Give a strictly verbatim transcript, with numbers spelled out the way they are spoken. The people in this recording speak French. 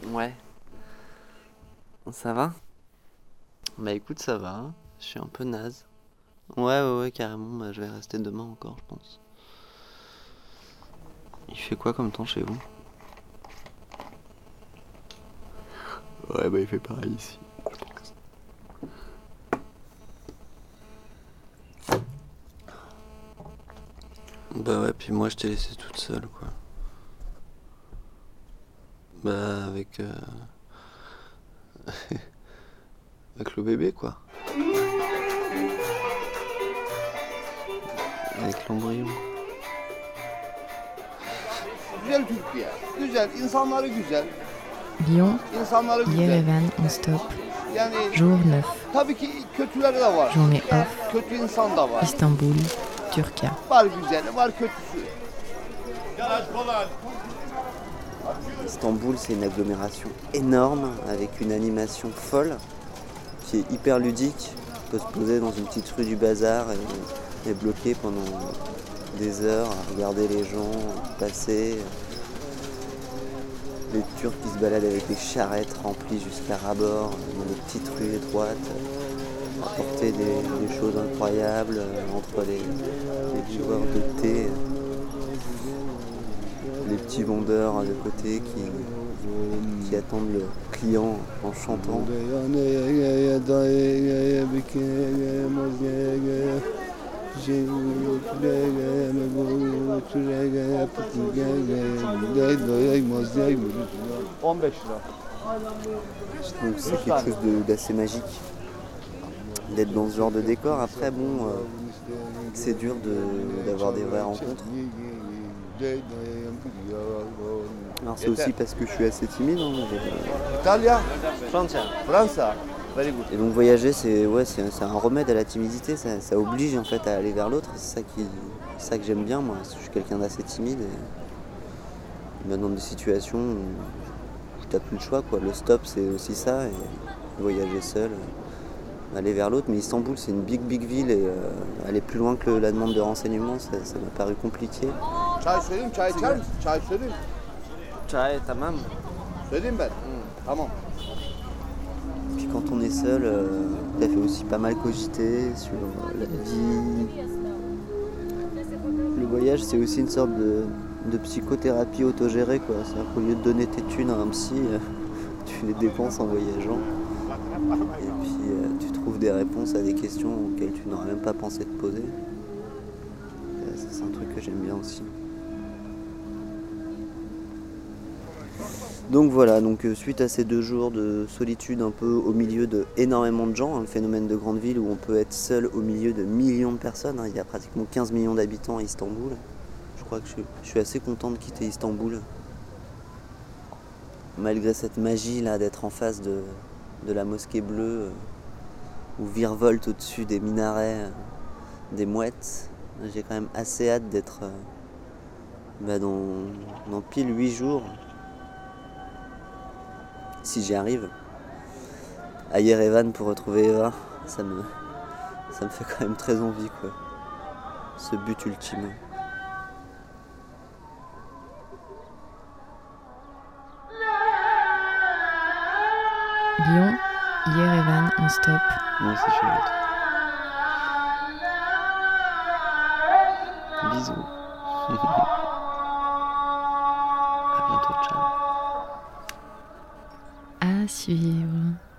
Ouais. Ça va? Bah écoute, ça va. Hein. Je suis un peu naze. Ouais, ouais, ouais, carrément. Bah, je vais rester demain encore, je pense. Il fait quoi comme temps chez vous? Ouais, bah il fait pareil ici. Bah ouais, puis moi je t'ai laissé toute seule, quoi. Bah avec... Euh... avec le bébé, quoi. Avec l'embryon. Güzel Türkiye. Güzel, insanları güzel. Lyon, İnsanları güzel. Yerevan en stop. Yani Jour neuf. tabii ki kötüleri de var. Journée off. Kötü insan da var. Istanbul, Turquia. Var güzeli, var kötüsü. Istanbul, c'est une agglomération énorme avec une animation folle qui est hyper ludique. On peut se poser dans une petite rue du bazar et, et bloquer pendant des heures à regarder les gens passer. Les Turcs qui se baladent avec des charrettes remplies jusqu'à ras-bord dans des petites rues étroites, apporter des, des choses incroyables entre les, les joueurs de thé. Les petits vendeurs de côté qui, qui attendent le client en chantant. Donc c'est quelque chose de, d'assez magique d'être dans ce genre de décor. Après bon, euh, c'est dur de, d'avoir des vraies rencontres. Alors c'est aussi parce que je suis assez timide. Hein, İtalya, Francia. Fransa. Very good. Et donc voyager, c'est, ouais, c'est, c'est un remède à la timidité, ça, ça oblige en fait à aller vers l'autre. C'est ça, qui, c'est ça que j'aime bien moi. Je suis quelqu'un d'assez timide et ben, dans des situations où t'as plus le choix, quoi. Le stop c'est aussi ça, et voyager seul, aller vers l'autre. Mais Istanbul c'est une big big ville et euh, aller plus loin que la demande de renseignement, ça, ça m'a paru compliqué. Çay söyleyeyim, çay içer misin? Çay söyleyeyim. Çay, tamam. Söyleyeyim ben. Tamam. Puis quand on est seul, euh, ça fait aussi pas mal cogiter sur la vie. Le voyage, c'est aussi une sorte de, de psychothérapie autogérée, quoi. C'est-à-dire qu'au lieu de donner tes thunes à un psy, euh, tu les dépenses en voyageant. Et puis euh, tu trouves des réponses à des questions auxquelles tu n'aurais même pas pensé te poser. Et ça, c'est un truc que j'aime bien aussi. Donc voilà, donc euh, suite à ces deux jours de solitude un peu au milieu de énormément de gens, hein, le phénomène de grande ville où on peut être seul au milieu de millions de personnes, hein, il y a pratiquement quinze millions d'habitants à Istanbul. Je crois que je, je suis assez content de quitter Istanbul. Malgré cette magie là d'être en face de, de la mosquée bleue euh, où virevoltent au-dessus des minarets euh, des mouettes, j'ai quand même assez hâte d'être euh, bah, dans, dans pile huit jours. Si j'y arrive, à Yerevan pour retrouver Eva, ça me, ça me fait quand même très envie, quoi. Ce but ultime. Lyon, Yerevan en stop. Moi aussi, je suis hâte. Bisous. À bientôt, ciao. À suivre.